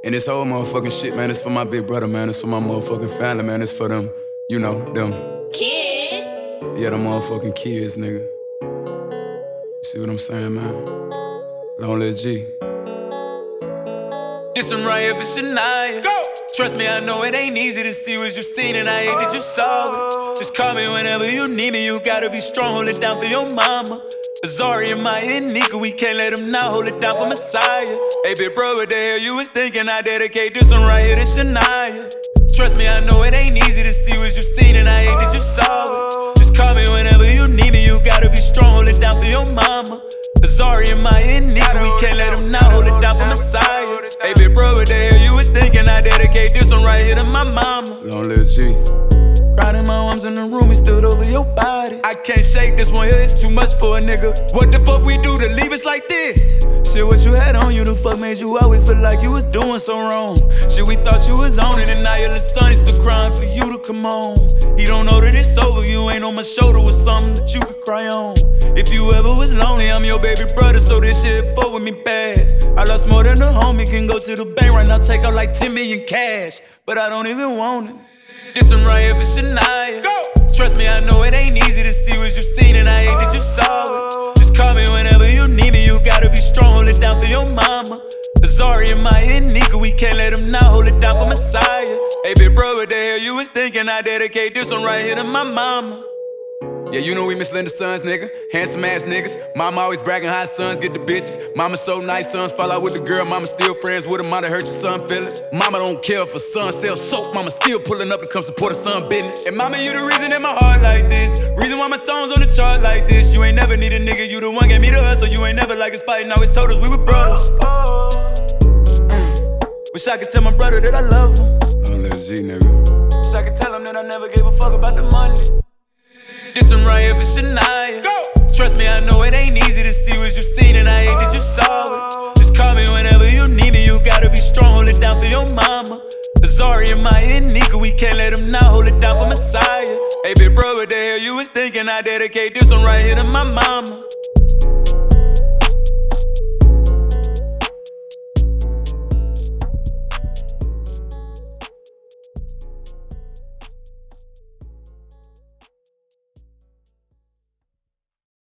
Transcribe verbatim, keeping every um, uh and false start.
And this whole motherfucking shit, man, it's for my big brother, man. It's for my motherfucking family, man. It's for them, you know, them. Kid? Yeah, them motherfucking kids, nigga. You see what I'm saying, man? Long live G. This one right here for Shania. Go! Trust me, I know it ain't easy to see what you seen, and I hate that you saw it. Just call me whenever you need me, you gotta be strong, hold it down for your mama. Azari and Maya and Nika, we can't let them now, hold it down for Messiah. Hey, big bro, what the hell you was thinking? I dedicate this one right here to Shania. Trust me, I know it ain't easy to see what you seen, and I hate that you saw it. Just call me whenever you need me, you gotta be strong, hold it down for your mama. Azari and Maya and Nika, we can't let them now, hold it down for Messiah. Hey, big bro, what the hell you was thinking? I dedicate this one right here to my mama. Long live G. Cried in my arms in the room, he stood over your body. I can't shake this one here, it's too much for a nigga. What the fuck we do to leave us like this? Shit, what you had on you, the fuck made you always feel like you was doing so wrong? Shit, we thought you was on it, and now your little son is still crying for you to come home. He don't know that it's over, you ain't on my shoulder with something that you could cry on. If you ever was lonely, I'm your baby brother, so this shit fuck with me bad. I lost more than a homie, can go to the bank right now, take out like ten million cash, but I don't even want it. This one right here for Shania. Go! Trust me, I know it ain't easy to see what you seen, and I hate that you saw it. Just call me whenever you need me, you gotta be strong, hold it down for your mama. Azari and Maya and Nika, we can't let them now, hold it down for Messiah. Hey, big bro, what the hell you was thinking? I dedicate this one right here to my mama. Yeah, you know we Miss Linda sons, nigga. Handsome ass niggas. Mama always bragging how sons get the bitches. Mama so nice, sons fall out with the girl. Mama still friends with him, might have hurt your son feelings. Mama don't care if a son sells soap. Mama still pulling up to come support her son business. And mama, you the reason in my heart like this. Reason why my songs on the chart like this. You ain't never need a nigga, you the one gave me the hustle. You ain't never like us fighting, always told us we were brothers. Oh. Mm. Wish I could tell my brother that I love him. Long live G, nigga. Wish I could tell him that I never gave a fuck about the money. This one right here for Shania. Go! Trust me, I know it ain't easy to see what you seen, and I hate that you saw it. Just call me whenever you need me, you gotta be strong, hold it down for your mama. Azari and Maya and Nika, we can't let them now, hold it down for Messiah. Hey, big bro, what the hell you was thinking? I dedicate this one right here to my mama.